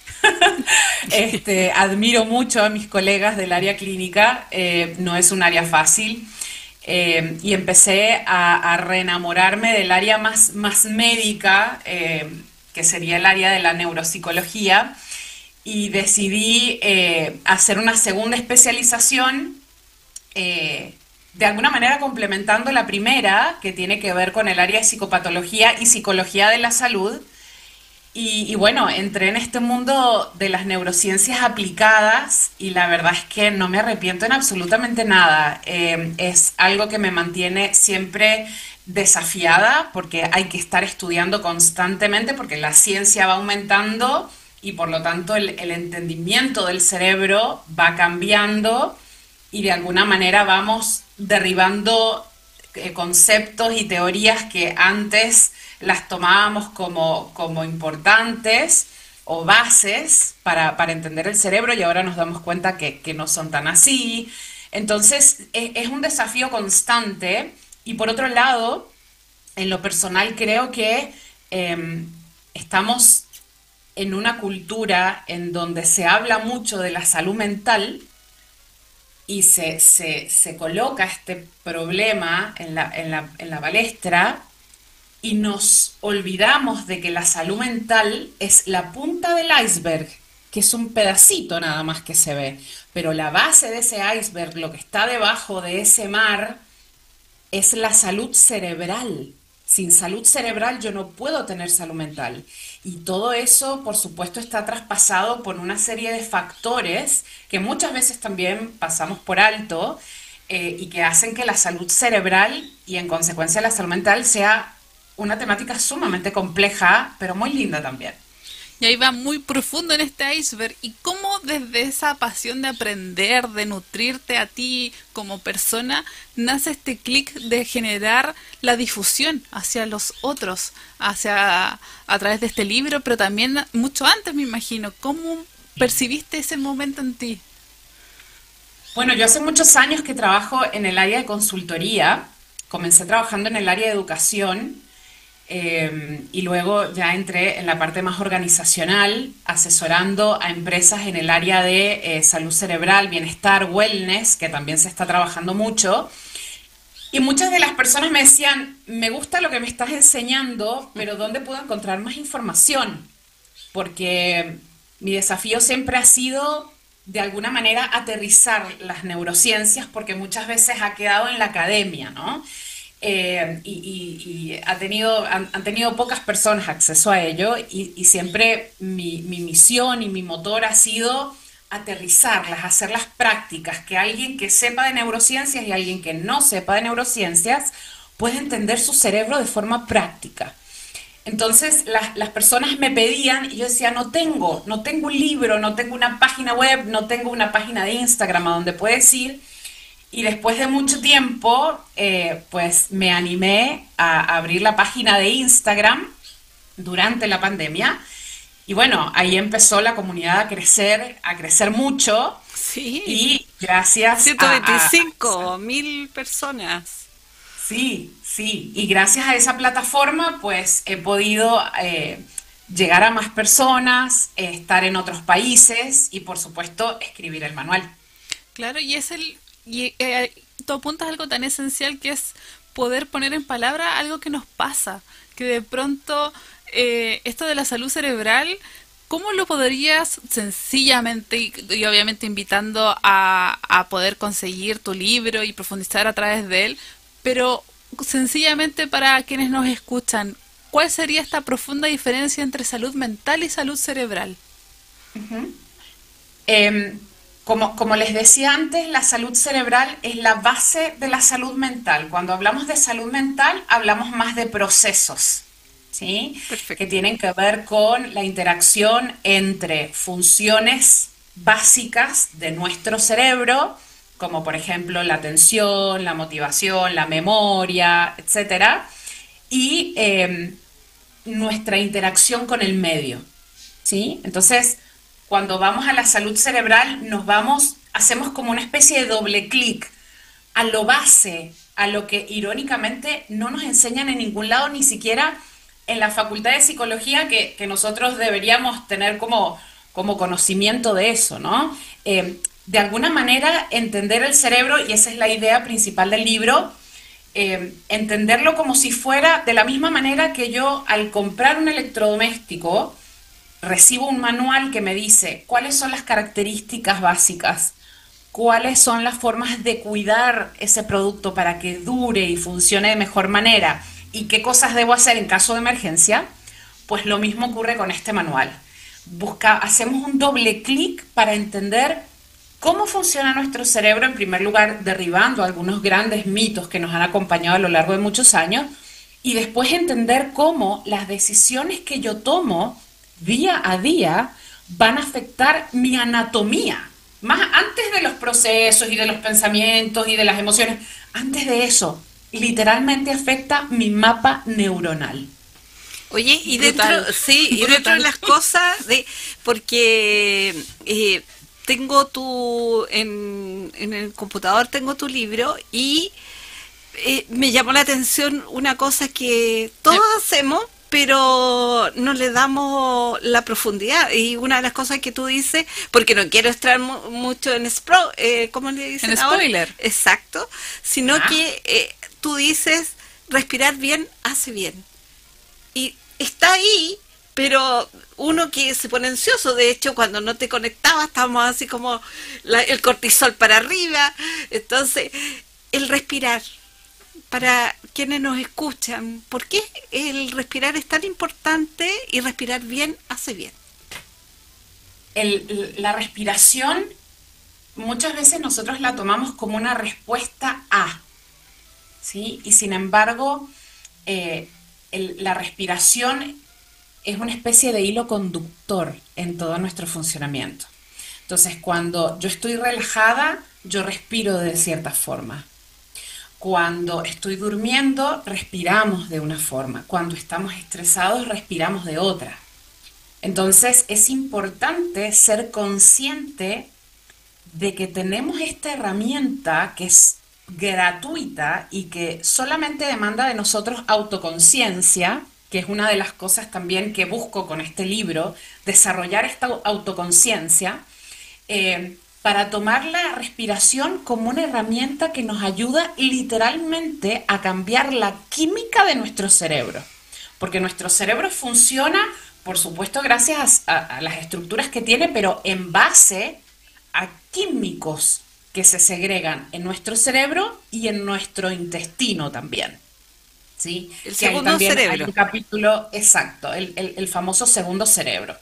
Admiro mucho a mis colegas del área clínica, no es un área fácil, y empecé a reenamorarme del área más médica, que sería el área de la neuropsicología, y decidí hacer una segunda especialización, de alguna manera complementando la primera, que tiene que ver con el área de psicopatología y psicología de la salud. Y bueno, entré en este mundo de las neurociencias aplicadas y la verdad es que no me arrepiento en absolutamente nada. Es algo que me mantiene siempre desafiada porque hay que estar estudiando constantemente porque la ciencia va aumentando y por lo tanto el entendimiento del cerebro va cambiando y de alguna manera vamos derribando conceptos y teorías que antes las tomábamos como importantes o bases para entender el cerebro y ahora nos damos cuenta que no son tan así. Entonces es un desafío constante y por otro lado, en lo personal creo que estamos en una cultura en donde se habla mucho de la salud mental y se coloca este problema en la palestra y nos olvidamos de que la salud mental es la punta del iceberg, que es un pedacito nada más que se ve, pero la base de ese iceberg, lo que está debajo de ese mar, es la salud cerebral. Sin salud cerebral yo no puedo tener salud mental. Y todo eso, por supuesto, está traspasado por una serie de factores que muchas veces también pasamos por alto y que hacen que la salud cerebral y en consecuencia la salud mental sea una temática sumamente compleja, pero muy linda también. Y ahí va muy profundo en este iceberg. ¿Y cómo desde esa pasión de aprender, de nutrirte a ti como persona, nace este clic de generar la difusión hacia los otros, a través de este libro, pero también mucho antes, me imagino? ¿Cómo percibiste ese momento en ti? Bueno, yo hace muchos años que trabajo en el área de consultoría. Comencé trabajando en el área de educación. Y luego ya entré en la parte más organizacional, asesorando a empresas en el área de salud cerebral, bienestar, wellness, que también se está trabajando mucho. Y muchas de las personas me decían, me gusta lo que me estás enseñando, pero ¿dónde puedo encontrar más información? Porque mi desafío siempre ha sido, de alguna manera, aterrizar las neurociencias, porque muchas veces ha quedado en la academia, ¿no? Y han tenido pocas personas acceso a ello y siempre mi misión y mi motor ha sido aterrizarlas, hacerlas prácticas, que alguien que sepa de neurociencias y alguien que no sepa de neurociencias pueda entender su cerebro de forma práctica. Entonces las personas me pedían y yo decía, no tengo un libro, no tengo una página web, no tengo una página de Instagram a donde puedes ir. Y después de mucho tiempo, pues me animé a abrir la página de Instagram durante la pandemia. Y bueno, ahí empezó la comunidad a crecer mucho. Sí. Y gracias 125.000 personas. Sí, sí. Y gracias a esa plataforma, pues he podido llegar a más personas, estar en otros países y, por supuesto, escribir el manual. Claro, tú apuntas algo tan esencial que es poder poner en palabra algo que nos pasa, que de pronto esto de la salud cerebral, ¿cómo lo podrías sencillamente y obviamente invitando a poder conseguir tu libro y profundizar a través de él, pero sencillamente para quienes nos escuchan, ¿cuál sería esta profunda diferencia entre salud mental y salud cerebral? Uh-huh. Como les decía antes, la salud cerebral es la base de la salud mental. Cuando hablamos de salud mental, hablamos más de procesos, ¿sí? Que tienen que ver con la interacción entre funciones básicas de nuestro cerebro, como por ejemplo la atención, la motivación, la memoria, etcétera, y nuestra interacción con el medio, ¿sí? Entonces, cuando vamos a la salud cerebral, hacemos como una especie de doble clic a lo base, a lo que irónicamente no nos enseñan en ningún lado, ni siquiera en la Facultad de Psicología, que nosotros deberíamos tener como conocimiento de eso, ¿no? De alguna manera, entender el cerebro, y esa es la idea principal del libro, entenderlo como si fuera de la misma manera que yo, al comprar un electrodoméstico, recibo un manual que me dice cuáles son las características básicas, cuáles son las formas de cuidar ese producto para que dure y funcione de mejor manera y qué cosas debo hacer en caso de emergencia. Pues lo mismo ocurre con este manual. Hacemos un doble clic para entender cómo funciona nuestro cerebro, en primer lugar derribando algunos grandes mitos que nos han acompañado a lo largo de muchos años, y después entender cómo las decisiones que yo tomo día a día van a afectar mi anatomía, más antes de los procesos y de los pensamientos y de las emociones. Antes de eso, literalmente afecta mi mapa neuronal. Oye, y dentro de las cosas, porque tengo en el computador tengo tu libro y me llamó la atención una cosa que todos hacemos, pero no le damos la profundidad. Y una de las cosas que tú dices, porque no quiero estar mucho en ¿cómo le dicen en ahora? Spoiler. Exacto, sino que tú dices, respirar bien hace bien. Y está ahí, pero uno que se pone ansioso, de hecho, cuando no te conectabas, estábamos así como el cortisol para arriba. Entonces, el respirar, para quienes nos escuchan, ¿por qué el respirar es tan importante y respirar bien hace bien? La respiración, muchas veces nosotros la tomamos como una respuesta a, ¿sí? Y sin embargo, la respiración es una especie de hilo conductor en todo nuestro funcionamiento. Entonces, cuando yo estoy relajada, yo respiro de cierta forma. Cuando estoy durmiendo, respiramos de una forma. Cuando estamos estresados, respiramos de otra. Entonces, es importante ser consciente de que tenemos esta herramienta que es gratuita y que solamente demanda de nosotros autoconciencia, que es una de las cosas también que busco con este libro, desarrollar esta autoconciencia, para tomar la respiración como una herramienta que nos ayuda literalmente a cambiar la química de nuestro cerebro. Porque nuestro cerebro funciona, por supuesto, gracias a las estructuras que tiene, pero en base a químicos que se segregan en nuestro cerebro y en nuestro intestino también. ¿Sí? El segundo cerebro. Hay un capítulo exacto, el famoso segundo cerebro.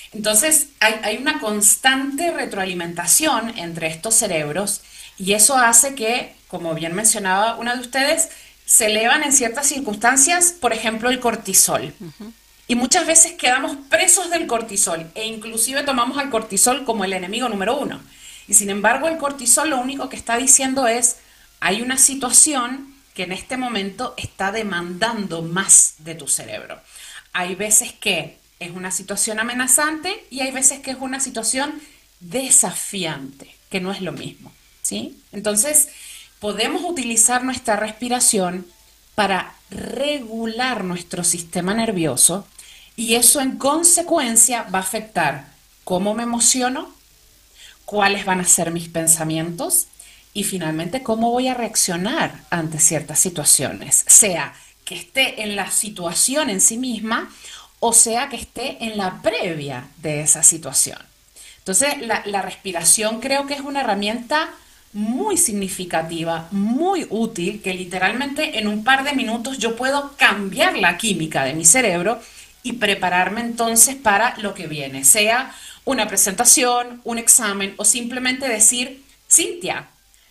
Entonces, hay una constante retroalimentación entre estos cerebros y eso hace que, como bien mencionaba una de ustedes, se elevan en ciertas circunstancias, por ejemplo, el cortisol. Y muchas veces quedamos presos del cortisol e inclusive tomamos al cortisol como el enemigo número uno. Y sin embargo, el cortisol lo único que está diciendo es, hay una situación que en este momento está demandando más de tu cerebro. Hay veces que es una situación amenazante y hay veces que es una situación desafiante, que no es lo mismo, ¿sí? Entonces, podemos utilizar nuestra respiración para regular nuestro sistema nervioso y eso en consecuencia va a afectar cómo me emociono, cuáles van a ser mis pensamientos y finalmente cómo voy a reaccionar ante ciertas situaciones, sea que esté en la situación en sí misma o sea que esté en la previa de esa situación. Entonces, la respiración creo que es una herramienta muy significativa, muy útil, que literalmente en un par de minutos yo puedo cambiar la química de mi cerebro y prepararme entonces para lo que viene, sea una presentación, un examen o simplemente decir, Cintia,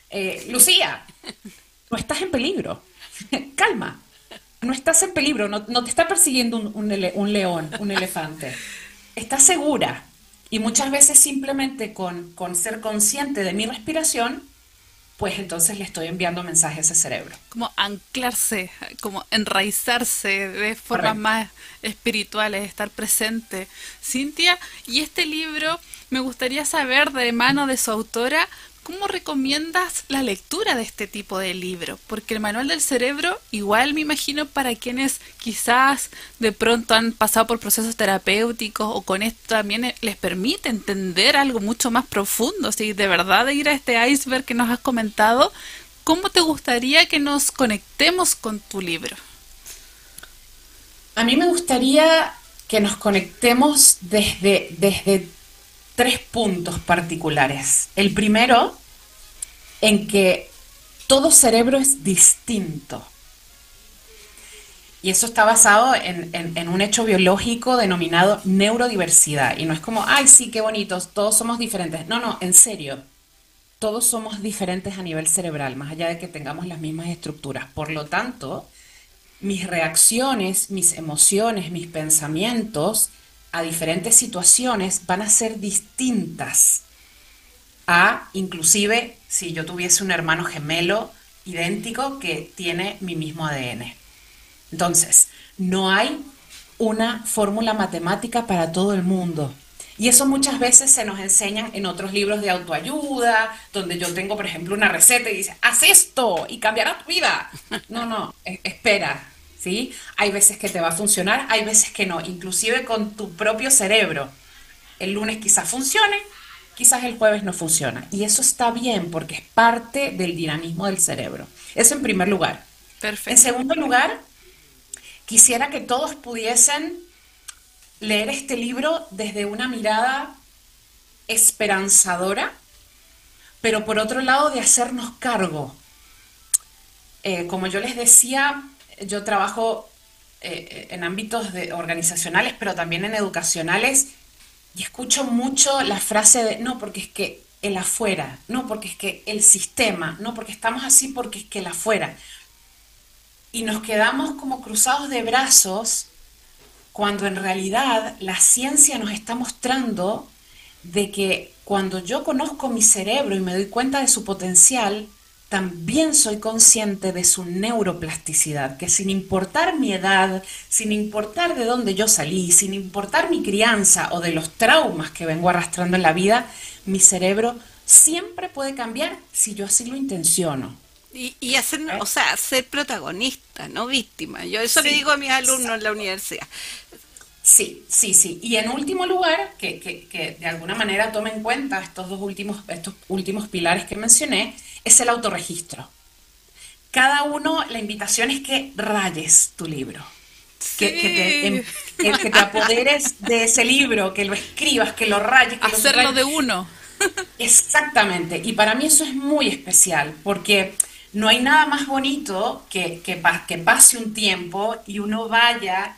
Lucía, no estás en peligro, calma, no estás en peligro, no te está persiguiendo un león, un elefante, estás segura. Y muchas veces simplemente con ser consciente de mi respiración, pues entonces le estoy enviando mensajes a ese cerebro. Como anclarse, como enraizarse de formas más espirituales, estar presente. Cintia, y este libro, me gustaría saber de mano de su autora, ¿cómo recomiendas la lectura de este tipo de libro? Porque el Manual del Cerebro, igual me imagino para quienes quizás de pronto han pasado por procesos terapéuticos o con esto también les permite entender algo mucho más profundo. Si de verdad de ir a este iceberg que nos has comentado, ¿cómo te gustaría que nos conectemos con tu libro? A mí me gustaría que nos conectemos desde 3 puntos particulares. El primero, en que todo cerebro es distinto. Y eso está basado en un hecho biológico denominado neurodiversidad. Y no es como, ay, sí, qué bonitos, todos somos diferentes. No, en serio. Todos somos diferentes a nivel cerebral, más allá de que tengamos las mismas estructuras. Por lo tanto, mis reacciones, mis emociones, mis pensamientos a diferentes situaciones van a ser distintas a, inclusive, si yo tuviese un hermano gemelo idéntico que tiene mi mismo ADN. Entonces, no hay una fórmula matemática para todo el mundo. Y eso muchas veces se nos enseñan en otros libros de autoayuda, donde yo tengo, por ejemplo, una receta y dice, haz esto y cambiará tu vida. No, espera. ¿Sí? Hay veces que te va a funcionar, hay veces que no, inclusive con tu propio cerebro. El lunes quizás funcione, quizás el jueves no funciona. Y eso está bien porque es parte del dinamismo del cerebro. Eso en primer lugar. Perfecto. En segundo lugar, quisiera que todos pudiesen leer este libro desde una mirada esperanzadora, pero por otro lado de hacernos cargo. Como yo les decía, yo trabajo en ámbitos organizacionales, pero también en educacionales, y escucho mucho la frase de, no, porque es que el afuera, no, porque es que el sistema, no, porque estamos así, porque es que el afuera. Y nos quedamos como cruzados de brazos, cuando en realidad la ciencia nos está mostrando de que cuando yo conozco mi cerebro y me doy cuenta de su potencial, también soy consciente de su neuroplasticidad, que sin importar mi edad, sin importar de dónde yo salí, sin importar mi crianza o de los traumas que vengo arrastrando en la vida, mi cerebro siempre puede cambiar si yo así lo intenciono. Y hacer, o sea, ser protagonista, no víctima. Yo eso le digo a mis alumnos en la universidad. Sí. Y en último lugar, que de alguna manera tome en cuenta estos últimos pilares que mencioné, es el autorregistro. Cada uno, la invitación es que rayes tu libro. Sí. Que te apoderes de ese libro, que lo escribas, que lo rayes. Que hacerlo lo de uno. Exactamente. Y para mí eso es muy especial, porque no hay nada más bonito que pase un tiempo y uno vaya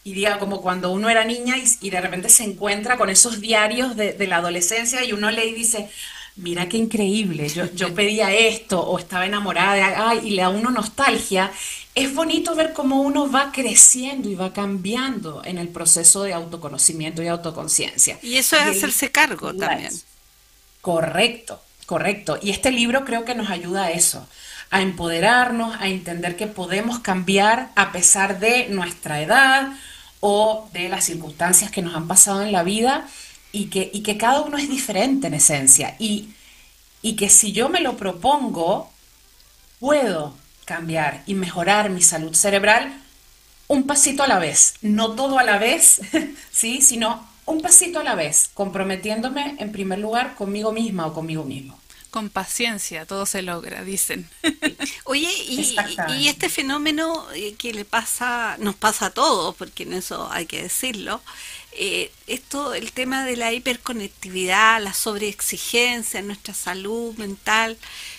y diga como cuando uno era niña y de repente se encuentra con esos diarios de la adolescencia y uno lee y dice, mira qué increíble, yo pedía esto o estaba enamorada de, ay, y le da a uno nostalgia. Es bonito ver cómo uno va creciendo y va cambiando en el proceso de autoconocimiento y autoconciencia. Y eso es hacerse cargo también. Correcto, correcto. Y este libro creo que nos ayuda a eso, a empoderarnos, a entender que podemos cambiar a pesar de nuestra edad o de las circunstancias que nos han pasado en la vida y que cada uno es diferente en esencia y que si yo me lo propongo, puedo cambiar y mejorar mi salud cerebral un pasito a la vez, no todo a la vez, ¿sí? Sino un pasito a la vez, comprometiéndome en primer lugar conmigo misma o conmigo mismo. Con paciencia todo se logra, dicen. Oye, y este fenómeno que nos pasa a todos, porque en eso hay que decirlo, el tema de la hiperconectividad, la sobreexigencia en nuestra salud mental,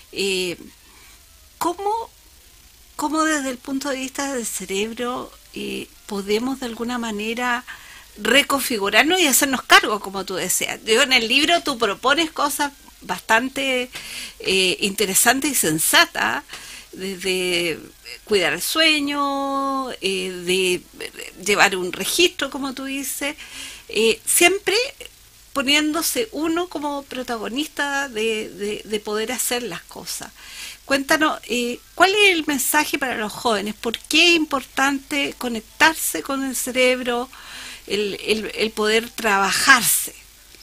¿cómo desde el punto de vista del cerebro podemos de alguna manera reconfigurarnos y hacernos cargo, como tú decías? Yo en el libro tú propones cosas bastante interesantes y sensatas, desde cuidar el sueño, de llevar un registro, como tú dices, siempre poniéndose uno como protagonista de poder hacer las cosas. Cuéntanos, ¿cuál es el mensaje para los jóvenes? ¿Por qué es importante conectarse con el cerebro, el poder trabajarse?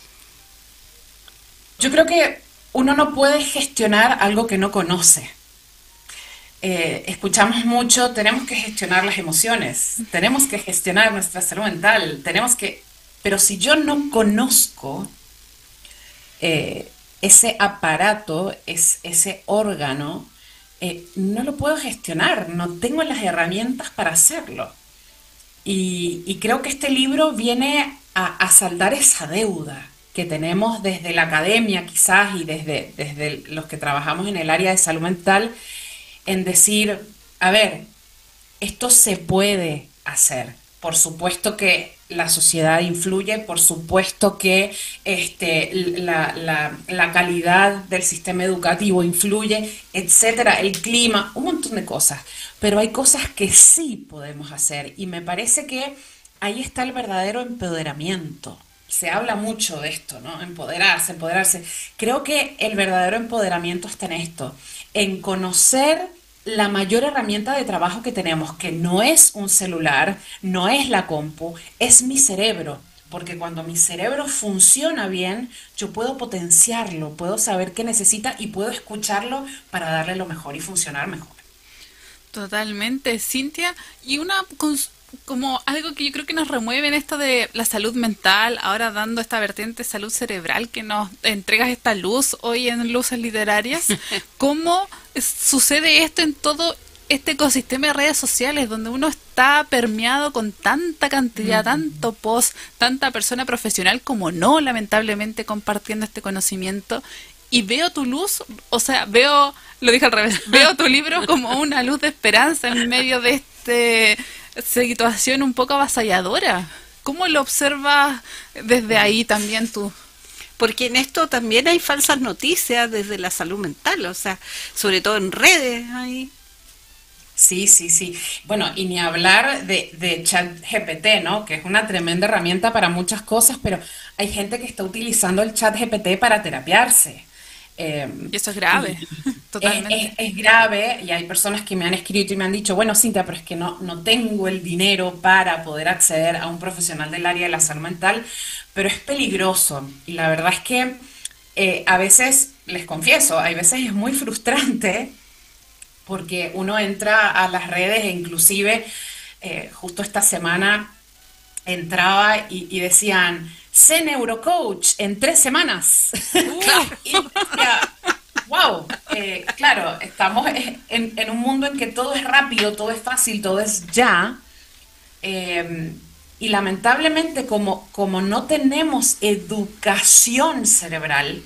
Yo creo que uno no puede gestionar algo que no conoce. Escuchamos mucho, tenemos que gestionar las emociones, tenemos que gestionar nuestra salud mental, pero si yo no conozco ese aparato, ese órgano, no lo puedo gestionar, no tengo las herramientas para hacerlo. Y creo que este libro viene a saldar esa deuda que tenemos desde la academia quizás y desde los que trabajamos en el área de salud mental, en decir, a ver, esto se puede hacer. Por supuesto que la sociedad influye, por supuesto que la calidad del sistema educativo influye, etcétera, el clima, un montón de cosas. Pero hay cosas que sí podemos hacer y me parece que ahí está el verdadero empoderamiento. Se habla mucho de esto, ¿no? Empoderarse, empoderarse. Creo que el verdadero empoderamiento está en esto, en conocer la mayor herramienta de trabajo que tenemos, que no es un celular, no es la compu, es mi cerebro. Porque cuando mi cerebro funciona bien, yo puedo potenciarlo, puedo saber qué necesita y puedo escucharlo para darle lo mejor y funcionar mejor. Totalmente, Cintia. Y como algo que yo creo que nos remueve en esto de la salud mental, ahora dando esta vertiente de salud cerebral que nos entregas esta luz hoy en Luces Literarias, ¿cómo sucede esto en todo este ecosistema de redes sociales donde uno está permeado con tanta cantidad, tanto post, tanta persona profesional como no, lamentablemente, compartiendo este conocimiento? Y veo tu luz, o sea, lo dije al revés, veo tu libro como una luz de esperanza en medio de situación un poco avasalladora. ¿Cómo lo observas desde ahí también tú? Porque en esto también hay falsas noticias desde la salud mental, o sea, sobre todo en redes. Ahí. Sí. Bueno, y ni hablar de ChatGPT, ¿no? Que es una tremenda herramienta para muchas cosas, pero hay gente que está utilizando el ChatGPT para terapiarse. Y eso es grave, totalmente. Es grave y hay personas que me han escrito y me han dicho, bueno, Cintia, pero es que no tengo el dinero para poder acceder a un profesional del área de la salud mental, pero es peligroso. Y la verdad es que a veces, les confieso, hay veces es muy frustrante porque uno entra a las redes e inclusive justo esta semana entraba y decían, sé neurocoach en 3 semanas. Y decía, wow, claro, estamos en un mundo en que todo es rápido, todo es fácil, todo es ya. Y lamentablemente como no tenemos educación cerebral,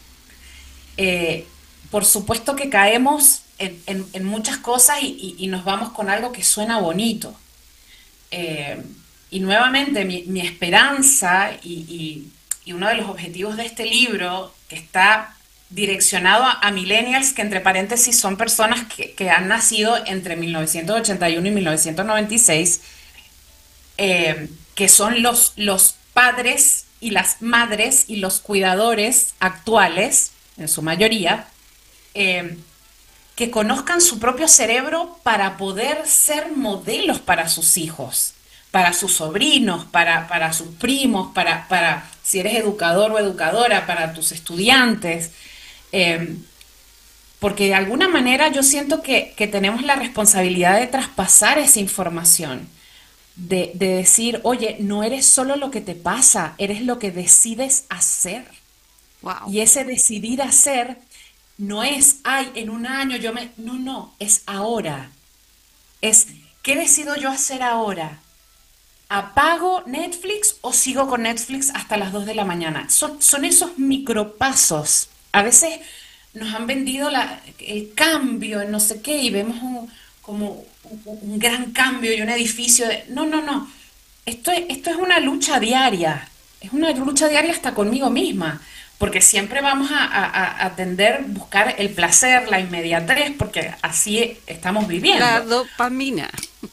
por supuesto que caemos en muchas cosas y nos vamos con algo que suena bonito. Y nuevamente mi esperanza y uno de los objetivos de este libro, que está direccionado a millennials, que entre paréntesis son personas que han nacido entre 1981 y 1996, que son los padres y las madres y los cuidadores actuales, en su mayoría, que conozcan su propio cerebro para poder ser modelos para sus hijos, para sus sobrinos, para sus primos, para si eres educador o educadora, para tus estudiantes. Porque de alguna manera yo siento que tenemos la responsabilidad de traspasar esa información, de decir, oye, no eres solo lo que te pasa, eres lo que decides hacer. Wow. Y ese decidir hacer no es, ay, en un año yo me... No, es ahora. Es, ¿qué decido yo hacer ahora? ¿Apago Netflix o sigo con Netflix hasta las 2 de la mañana? Son esos micropasos. A veces nos han vendido el cambio en no sé qué y vemos como un gran cambio y un edificio de... No. Esto es una lucha diaria. Es una lucha diaria hasta conmigo misma. Porque siempre vamos a tender a buscar el placer, la inmediatez, porque así estamos viviendo. La dopamina.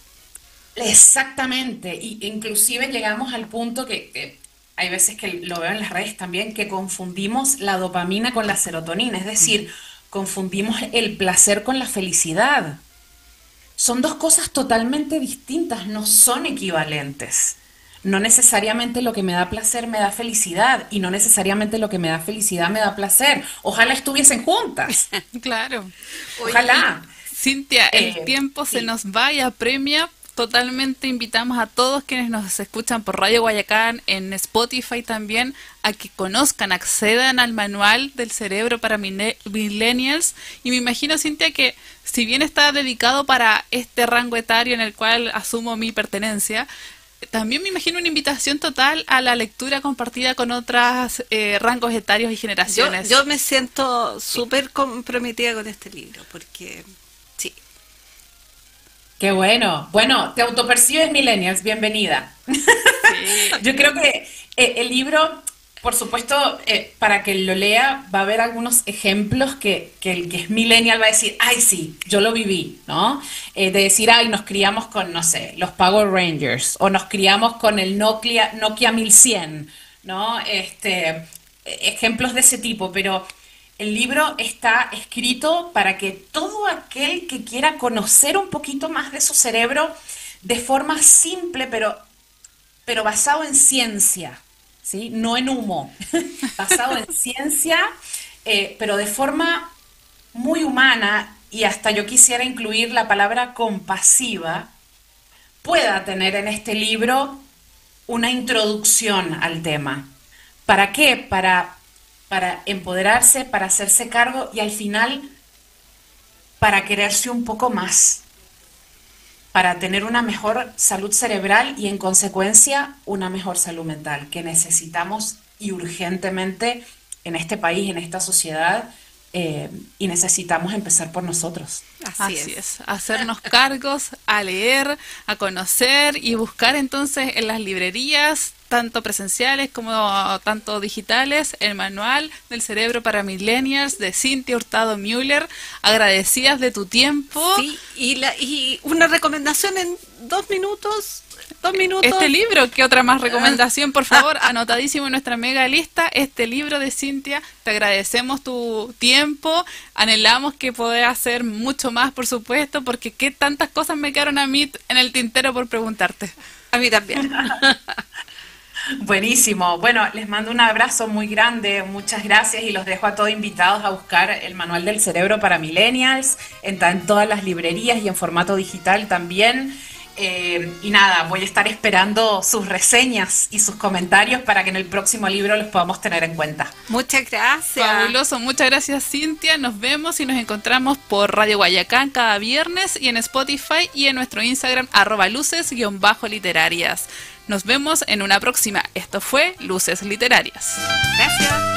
Exactamente. Y inclusive llegamos al punto que hay veces que lo veo en las redes también, que confundimos la dopamina con la serotonina. Es decir, confundimos el placer con la felicidad. Son dos cosas totalmente distintas, no son equivalentes. No necesariamente lo que me da placer me da felicidad y no necesariamente lo que me da felicidad me da placer. Ojalá estuviesen juntas. Claro. Ojalá. Cintia, el tiempo sí. se nos va y apremia. Totalmente invitamos a todos quienes nos escuchan por Radio Guayacán, en Spotify también, a que conozcan, accedan al manual del cerebro para millennials. Y me imagino, Cintia, que si bien está dedicado para este rango etario en el cual asumo mi pertenencia, también me imagino una invitación total a la lectura compartida con otros rangos etarios y generaciones. Yo me siento súper comprometida con este libro, porque sí. Qué bueno. Bueno, te autopercibes millennials, bienvenida. Sí. Yo creo que el libro, por supuesto, para que lo lea, va a haber algunos ejemplos que el que es millennial va a decir, ay, sí, yo lo viví, ¿no? De decir, ay, nos criamos con, no sé, los Power Rangers, o nos criamos con el Nokia 1100, ¿no? Ejemplos de ese tipo, pero el libro está escrito para que todo aquel que quiera conocer un poquito más de su cerebro de forma simple, pero basado en ciencia, ¿sí? No en humo, basado en ciencia, pero de forma muy humana, y hasta yo quisiera incluir la palabra compasiva, pueda tener en este libro una introducción al tema. ¿Para qué? Para empoderarse, para hacerse cargo y al final para quererse un poco más, para tener una mejor salud cerebral y en consecuencia una mejor salud mental, que necesitamos y urgentemente en este país, en esta sociedad, y necesitamos empezar por nosotros. Así es, hacernos cargos, a leer, a conocer y buscar entonces en las librerías, tanto presenciales como tanto digitales, el manual del cerebro para millennials de Cintia Hurtado Müller. Agradecidas de tu tiempo. Sí, y una recomendación en 2 minutos. 2 minutos. Este libro, ¿qué otra más recomendación? Por favor, anotadísimo en nuestra mega lista, este libro de Cintia. Te agradecemos tu tiempo, anhelamos que puedas hacer mucho más, por supuesto, porque qué tantas cosas me quedaron a mí en el tintero por preguntarte. A mí también. Buenísimo. Bueno, les mando un abrazo muy grande, muchas gracias y los dejo a todos invitados a buscar el manual del cerebro para millennials, en todas las librerías y en formato digital también. Y nada, voy a estar esperando sus reseñas y sus comentarios para que en el próximo libro los podamos tener en cuenta. Muchas gracias. Fabuloso, muchas gracias, Cintia. Nos vemos y nos encontramos por Radio Guayacán cada viernes y en Spotify y en nuestro Instagram @luces_literarias. Nos vemos en una próxima. Esto fue Luces Literarias. Gracias.